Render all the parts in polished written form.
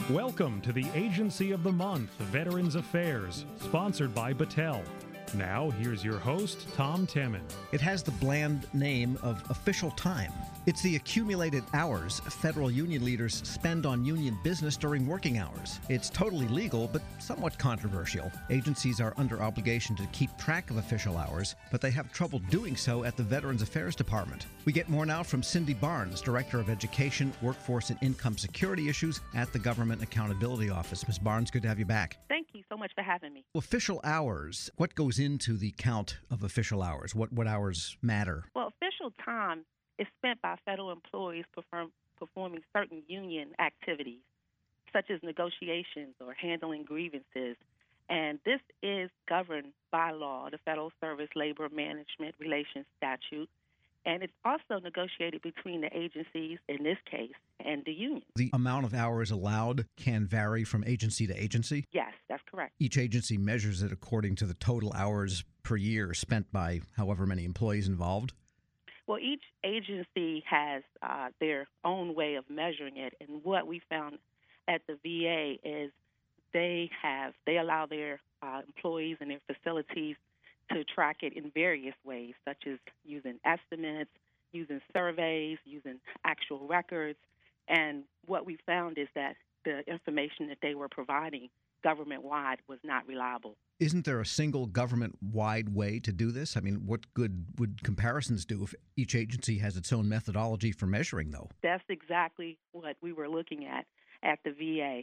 Welcome to the Agency of the Month, Veterans Affairs, sponsored by Battelle. Now, here's your host, Tom Temin. It has the bland name of official time. It's the accumulated hours federal union leaders spend on union business during working hours. It's totally legal, but somewhat controversial. Agencies are under obligation to keep track of official hours, but they have trouble doing so at the Veterans Affairs Department. We get more now from Cindy Barnes, Director of Education, Workforce, and Income Security Issues at the Government Accountability Office. Ms. Barnes, good to have you back. Thank you so much for having me. Official hours, what goes into the count of official hours? What hours matter? Well, official time is spent by federal employees performing certain union activities, such as negotiations or handling grievances. And this is governed by law, the Federal Service Labor Management Relations Statute. And it's also negotiated between the agencies, in this case, and the union. The amount of hours allowed can vary from agency to agency? Yes, that's correct. Each agency measures it according to the total hours per year spent by however many employees involved? Well, each agency has their own way of measuring it, and what we found at the VA is they allow their employees and their facilities to track it in various ways, such as using estimates, using surveys, using actual records. And what we found is that the information that they were providing government-wide was not reliable. Isn't there a single government-wide way to do this? I mean, what good would comparisons do if each agency has its own methodology for measuring, though? That's exactly what we were looking at the VA.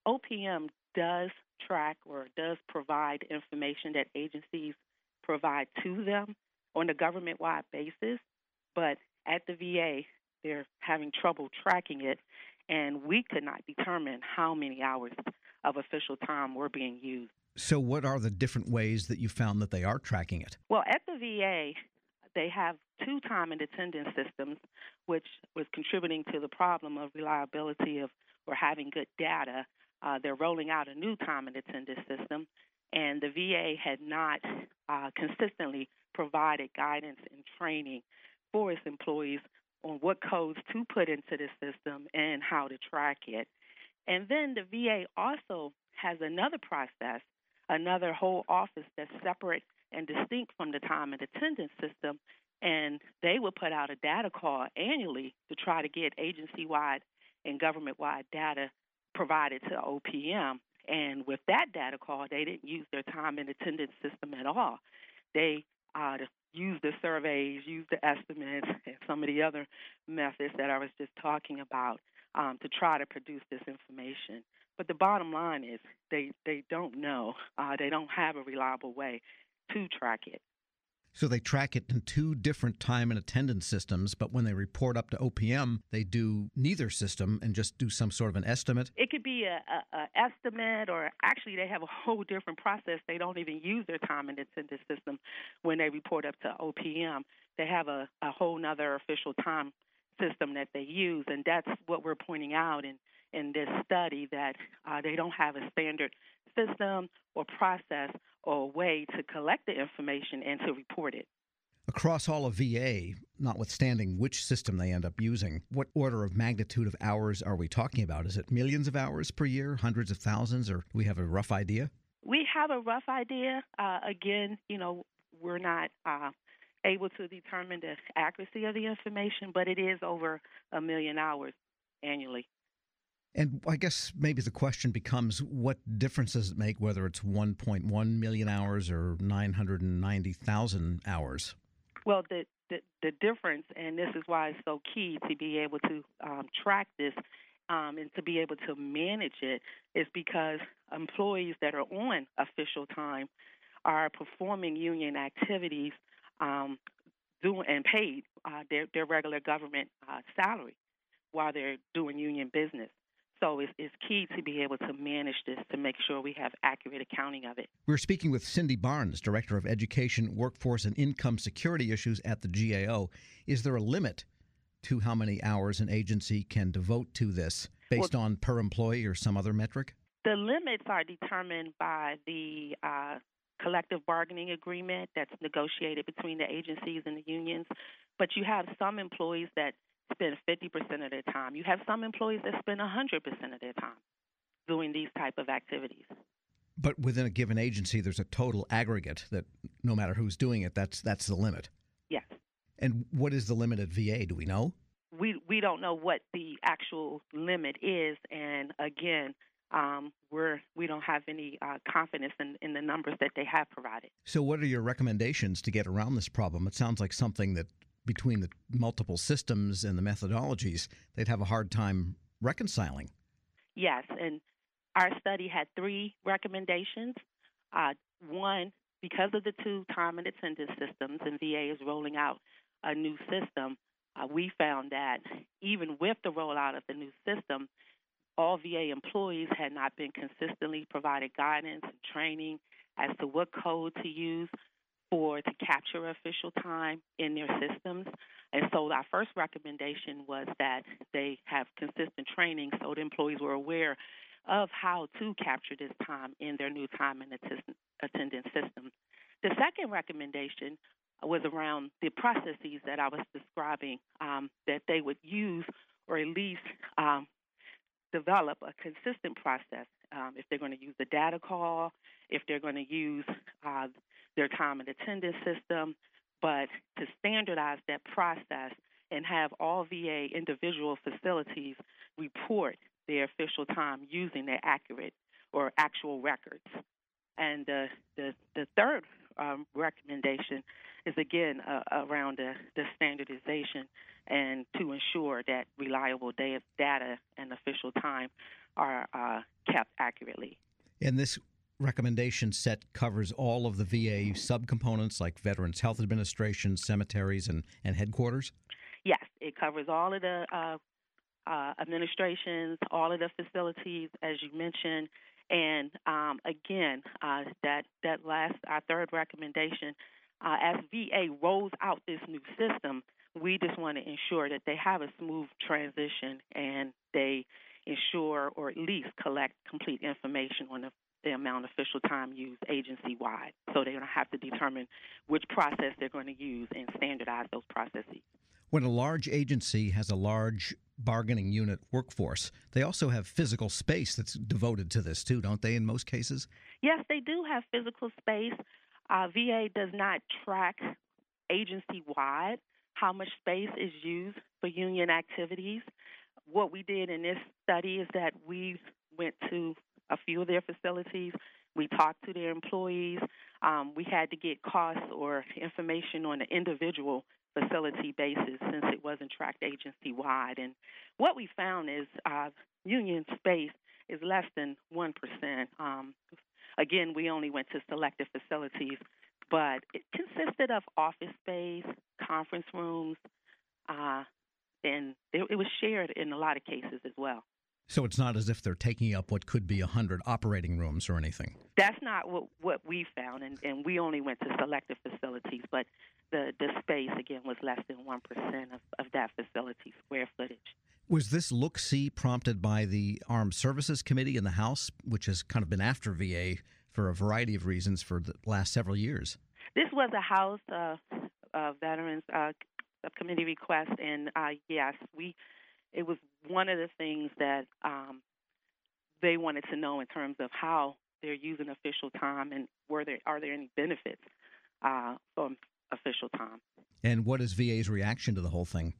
OPM does track or does provide information that agencies provide to them on a government-wide basis, but at the VA, they're having trouble tracking it, and we could not determine how many hours of official time were being used. So what are the different ways that you found that they are tracking it? Well, at the VA, they have two time and attendance systems, which was contributing to the problem of reliability of or having good data. They're rolling out a new time and attendance system, and the VA had not consistently provided guidance and training for its employees on what codes to put into the system and how to track it. And then the VA also has another process, another whole office that's separate and distinct from the time and attendance system, and they will put out a data call annually to try to get agency-wide and government-wide data provided to OPM. And with that data call, they didn't use their time and attendance system at all. They used the surveys, used the estimates, and some of the other methods that I was just talking about to try to produce this information. But the bottom line is they don't know. They don't have a reliable way to track it. So they track it in two different time and attendance systems, but when they report up to OPM, they do neither system and just do some sort of an estimate? It could be a estimate, or actually they have a whole different process. They don't even use their time and attendance system when they report up to OPM. They have a whole nother official time system that they use, and that's what we're pointing out in this study, that they don't have a standard system or process or way to collect the information and to report it. Across all of VA, notwithstanding which system they end up using, what order of magnitude of hours are we talking about? Is it millions of hours per year, hundreds of thousands, or do we have a rough idea? We have a rough idea. Again, we're not able to determine the accuracy of the information, but it is over 1 million hours annually. And I guess maybe the question becomes, what difference does it make whether it's 1.1 million hours or 990,000 hours? Well, the difference, and this is why it's so key to be able to track this and to be able to manage it, is because employees that are on official time are performing union activities doing and paid their regular government salary while they're doing union business. So it's key to be able to manage this to make sure we have accurate accounting of it. We're speaking with Cindy Barnes, Director of Education, Workforce, and Income Security Issues at the GAO. Is there a limit to how many hours an agency can devote to this based on per employee or some other metric? The limits are determined by the collective bargaining agreement that's negotiated between the agencies and the unions. But you have some employees that spend 50% of their time. You have some employees that spend 100% of their time. doing these type of activities. But within a given agency, there's a total aggregate that no matter who's doing it, that's the limit. Yes. And what is the limit at VA? Do we know? We don't know what the actual limit is, and again, we don't have any confidence in the numbers that they have provided. So what are your recommendations to get around this problem? It sounds like something that between the multiple systems and the methodologies, they'd have a hard time reconciling. Yes, and our study had 3 recommendations. One, because of the 2 time and attendance systems, and VA is rolling out a new system, we found that even with the rollout of the new system, all VA employees had not been consistently provided guidance and training as to what code to use to capture official time in their systems. And so our first recommendation was that they have consistent training so the employees were aware of how to capture this time in their new time and attendance system. The second recommendation was around the processes that I was describing, that they would use or at least develop a consistent process if they're going to use the data call, if they're going to use their time and attendance system, but to standardize that process and have all VA individual facilities report their official time using their accurate or actual records. And the third recommendation is, again, around the standardization and to ensure that reliable data and official time are kept accurately. And this recommendation set covers all of the VA subcomponents like Veterans Health Administration, cemeteries, and headquarters? Yes, it covers all of the administrations, all of the facilities, as you mentioned. And again, that last, our third recommendation, as VA rolls out this new system, we just want to ensure that they have a smooth transition and they ensure or at least collect complete information on the amount of official time used agency-wide. So they're going to have to determine which process they're going to use and standardize those processes. When a large agency has a large bargaining unit workforce, they also have physical space that's devoted to this too, don't they, in most cases? Yes, they do have physical space. VA does not track agency-wide how much space is used for union activities. What we did in this study is that we went to a few of their facilities. We talked to their employees. We had to get costs or information on an individual facility basis since it wasn't tracked agency-wide. And what we found is union space is less than 1%. Again, we only went to selected facilities, but it consisted of office space, conference rooms, and it was shared in a lot of cases as well. So it's not as if they're taking up what could be 100 operating rooms or anything? That's not what we found, and we only went to selected facilities, but the space, again, was less than 1% of that facility square footage. Was this look-see prompted by the Armed Services Committee in the House, which has kind of been after VA for a variety of reasons for the last several years? This was a House Veterans Subcommittee request, and yes, it was one of the things that they wanted to know in terms of how they're using official time and are there any benefits from official time. And what is VA's reaction to the whole thing?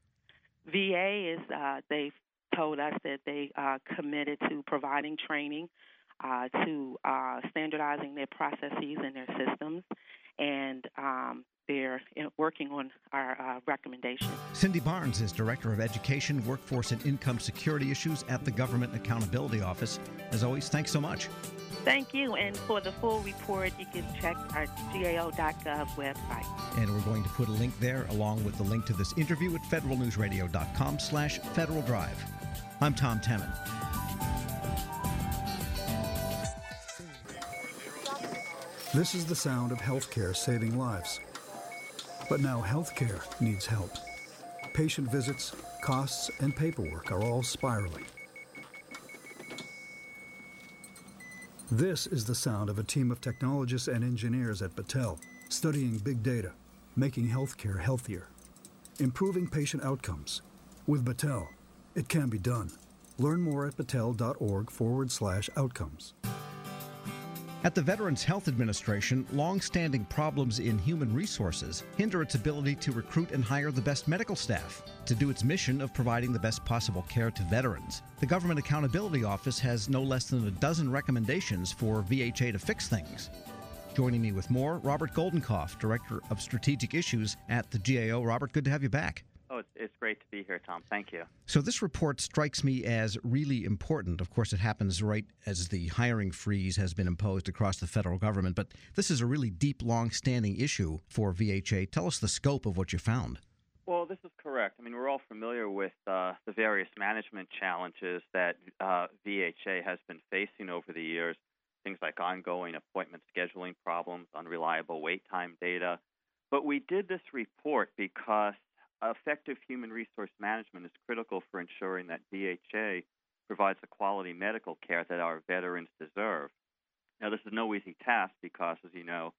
VA is they've told us that they are committed to providing training, to standardizing their processes and their systems, and they're working on our recommendations. Cindy Barnes is Director of Education, Workforce, and Income Security Issues at the Government Accountability Office. As always, thanks so much. Thank you. And for the full report, you can check our GAO.gov website. And we're going to put a link there along with the link to this interview at federalnewsradio.com/Federal Drive. I'm Tom Temin. This is the sound of healthcare saving lives. But now healthcare needs help. Patient visits, costs, and paperwork are all spiraling. This is the sound of a team of technologists and engineers at Battelle, studying big data, making healthcare healthier, improving patient outcomes. With Battelle, it can be done. Learn more at battelle.org/outcomes. At the Veterans Health Administration, long-standing problems in human resources hinder its ability to recruit and hire the best medical staff to do its mission of providing the best possible care to veterans. The Government Accountability Office has no less than a dozen recommendations for VHA to fix things. Joining me with more, Robert Goldenkopf, Director of Strategic Issues at the GAO. Robert, good to have you back. Oh, it's great to be here, Tom. Thank you. So this report strikes me as really important. Of course, it happens right as the hiring freeze has been imposed across the federal government, but this is a really deep, long-standing issue for VHA. Tell us the scope of what you found. Well, this is correct. I mean, we're all familiar with the various management challenges that VHA has been facing over the years, things like ongoing appointment scheduling problems, unreliable wait time data. But we did this report because effective human resource management is critical for ensuring that VHA provides the quality medical care that our veterans deserve. Now, this is no easy task because, as you know,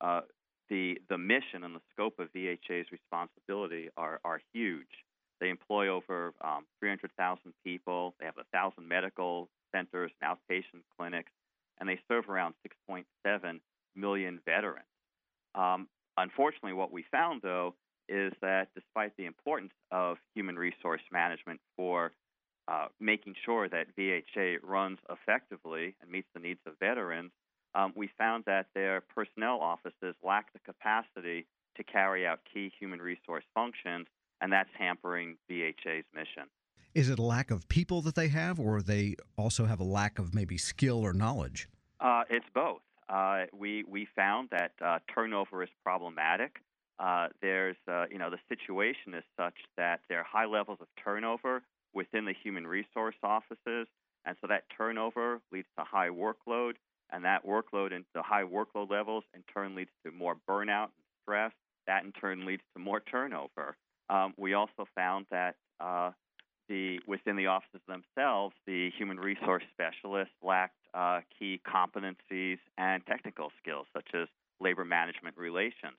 the mission and the scope of VHA's responsibility are huge. They employ over 300,000 people. They have 1,000 medical centers and outpatient clinics, and they serve around 6.7 million veterans. Unfortunately, what we found, though, is that despite the importance of human resource management for making sure that VHA runs effectively and meets the needs of veterans, we found that their personnel offices lack the capacity to carry out key human resource functions, and that's hampering VHA's mission. Is it a lack of people that they have, or they also have a lack of maybe skill or knowledge? It's both. We found that turnover is problematic. The situation is such that there are high levels of turnover within the human resource offices, and so that turnover leads to high workload, and that workload and the high workload levels in turn leads to more burnout and stress. That in turn leads to more turnover. We also found that within the offices themselves, the human resource specialists lacked key competencies and technical skills such as labor management relations.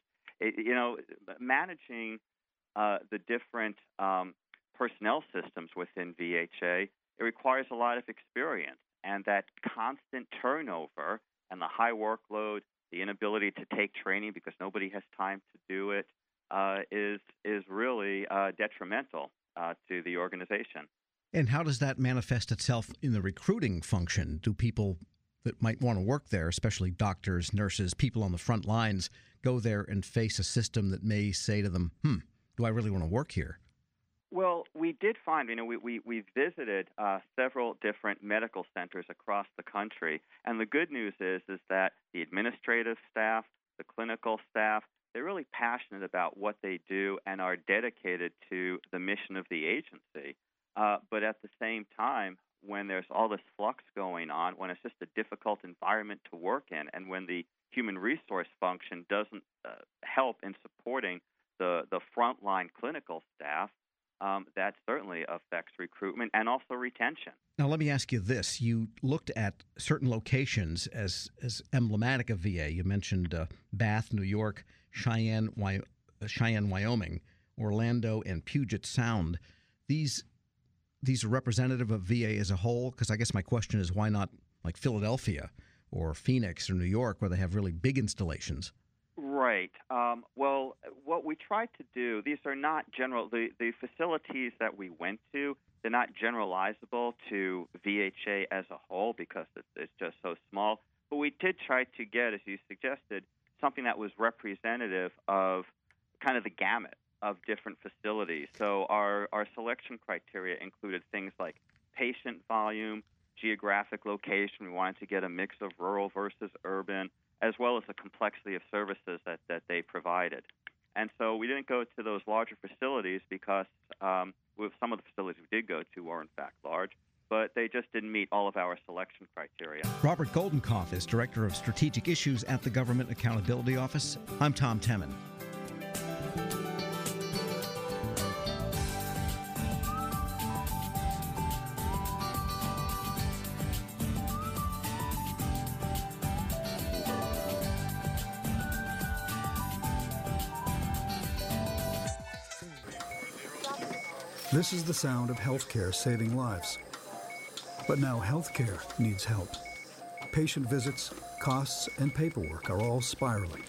Managing the different personnel systems within VHA, it requires a lot of experience, and that constant turnover and the high workload, the inability to take training because nobody has time to do it, is really detrimental to the organization. And how does that manifest itself in the recruiting function? Do people that might want to work there, especially doctors, nurses, people on the front lines, go there and face a system that may say to them, do I really want to work here? Well, we did find, we visited several different medical centers across the country, and the good news is that the administrative staff, the clinical staff, they're really passionate about what they do and are dedicated to the mission of the agency. But at the same time, when there's all this flux going on, when it's just a difficult environment to work in, and when the human resource function doesn't help in supporting the frontline clinical staff, that certainly affects recruitment and also retention. Now, let me ask you this. You looked at certain locations as emblematic of VA. You mentioned Bath, New York, Cheyenne, Wyoming, Orlando, and Puget Sound. These are representative of VA as a whole? Because I guess my question is, why not like Philadelphia or Phoenix or New York, where they have really big installations? Right. Well, what we tried to do, these are not general, the facilities that we went to, they're not generalizable to VHA as a whole because it's just so small. But we did try to get, as you suggested, something that was representative of kind of the gamut of different facilities. So our selection criteria included things like patient volume, geographic location. We wanted to get a mix of rural versus urban, as well as the complexity of services that they provided. And so we didn't go to those larger facilities because with some of the facilities we did go to were in fact large, but they just didn't meet all of our selection criteria. Robert Goldenkopf is Director of Strategic Issues at the Government Accountability Office. I'm Tom Temin. This is the sound of healthcare saving lives. But now healthcare needs help. Patient visits, costs, and paperwork are all spiraling.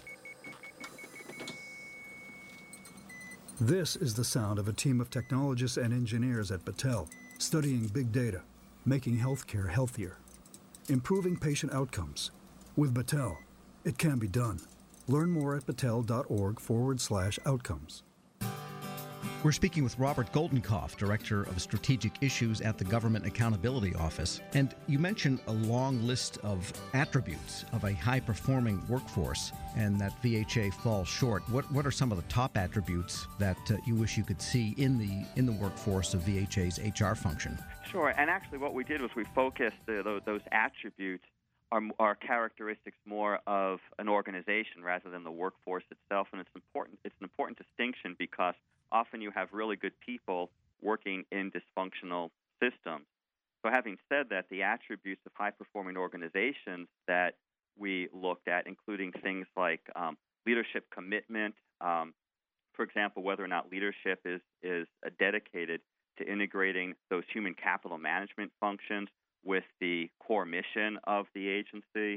This is the sound of a team of technologists and engineers at Battelle, studying big data, making healthcare healthier, improving patient outcomes. With Battelle, it can be done. Learn more at battelle.org/outcomes. We're speaking with Robert Goldenkopf, Director of Strategic Issues at the Government Accountability Office. And you mentioned a long list of attributes of a high-performing workforce and that VHA falls short. What are some of the top attributes that you wish you could see in the workforce of VHA's HR function? Sure, and actually what we did was we focused those attributes are characteristics more of an organization rather than the workforce itself, and it's an important distinction because often you have really good people working in dysfunctional systems. So having said that, the attributes of high-performing organizations that we looked at, including things like leadership commitment, for example, whether or not leadership is dedicated to integrating those human capital management functions with the core mission of the agency.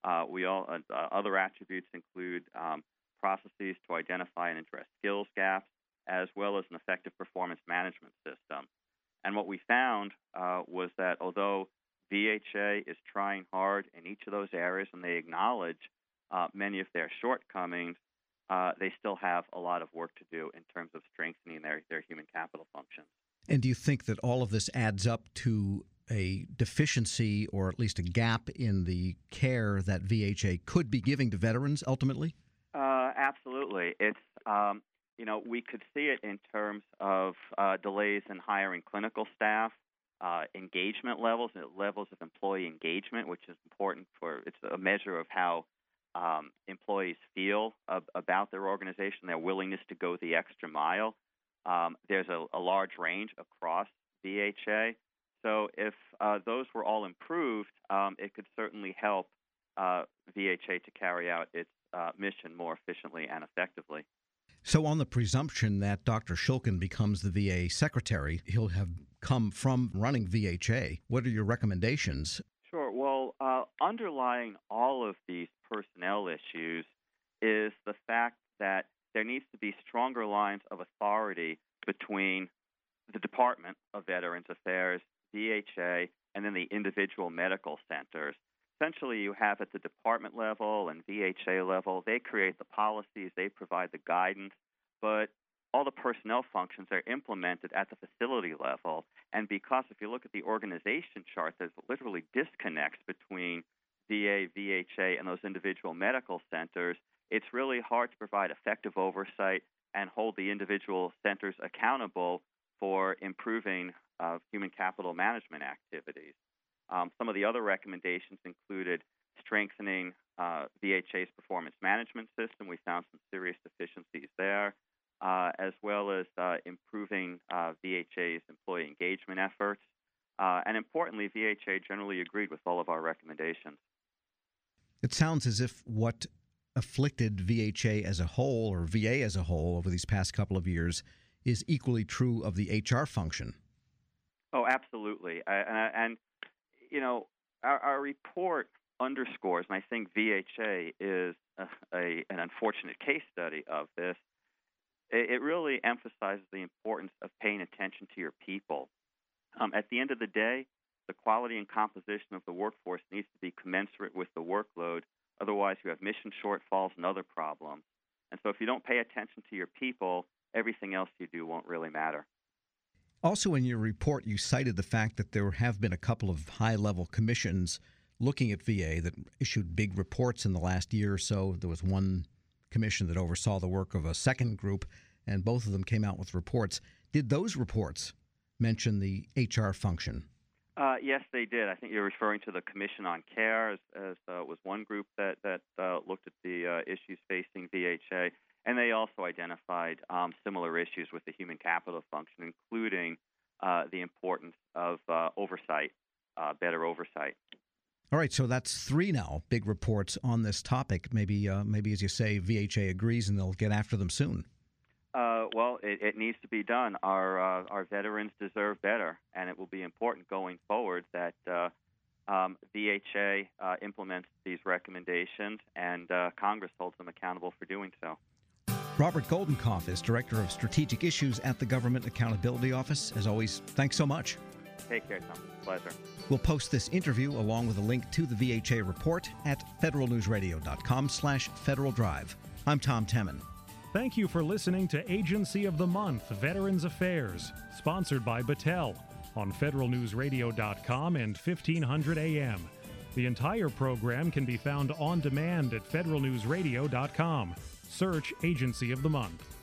Other attributes include processes to identify and address skills gaps, as well as an effective performance management system. And what we found was that although VHA is trying hard in each of those areas and they acknowledge many of their shortcomings, they still have a lot of work to do in terms of strengthening their human capital functions. And do you think that all of this adds up to a deficiency or at least a gap in the care that VHA could be giving to veterans ultimately? Absolutely. It's we could see it in terms of delays in hiring clinical staff, engagement levels of employee engagement, which is important it's a measure of how employees feel about their organization, their willingness to go the extra mile. There's a large range across VHA. So if those were all improved, it could certainly help VHA to carry out its mission more efficiently and effectively. So on the presumption that Dr. Shulkin becomes the VA secretary, he'll have come from running VHA. What are your recommendations? Sure. Well, underlying all of these personnel issues is the fact that there needs to be stronger lines of authority between the Department of Veterans Affairs, VHA, and then the individual medical centers. Essentially, you have at the department level and VHA level, they create the policies, they provide the guidance, but all the personnel functions are implemented at the facility level. And because if you look at the organization chart, there's literally disconnects between VA, VHA, and those individual medical centers, it's really hard to provide effective oversight and hold the individual centers accountable for improving human capital management activities. Some of the other recommendations included strengthening VHA's performance management system. We found some serious deficiencies there, as well as improving VHA's employee engagement efforts. And importantly, VHA generally agreed with all of our recommendations. It sounds as if what afflicted VHA as a whole, or VA as a whole, over these past couple of years is equally true of the HR function. Oh, absolutely. And our report underscores, and I think VHA is an unfortunate case study of this, it really emphasizes the importance of paying attention to your people. At the end of the day, the quality and composition of the workforce needs to be commensurate with the workload. Otherwise, you have mission shortfalls and other problems. And so if you don't pay attention to your people, everything else you do won't really matter. Also in your report, you cited the fact that there have been a couple of high-level commissions looking at VA that issued big reports in the last year or so. There was one commission that oversaw the work of a second group, and both of them came out with reports. Did those reports mention the HR function? Yes, they did. I think you're referring to the Commission on Care as was one group that looked at the issues facing VHA. And they also identified similar issues with the human capital function, including the importance of oversight, better oversight. All right, so that's 3 now, big reports on this topic. Maybe as you say, VHA agrees and they'll get after them soon. well, it needs to be done. Our veterans deserve better, and it will be important going forward that VHA implements these recommendations, and Congress holds them accountable for doing so. Robert Goldenkopf is Director of Strategic Issues at the Government Accountability Office. As always, thanks so much. Take care, Tom. Pleasure. We'll post this interview along with a link to the VHA report at federalnewsradio.com/Federal Drive. I'm Tom Temin. Thank you for listening to Agency of the Month, Veterans Affairs, sponsored by Battelle on federalnewsradio.com and 1500 AM. The entire program can be found on demand at federalnewsradio.com. Search Agency of the Month.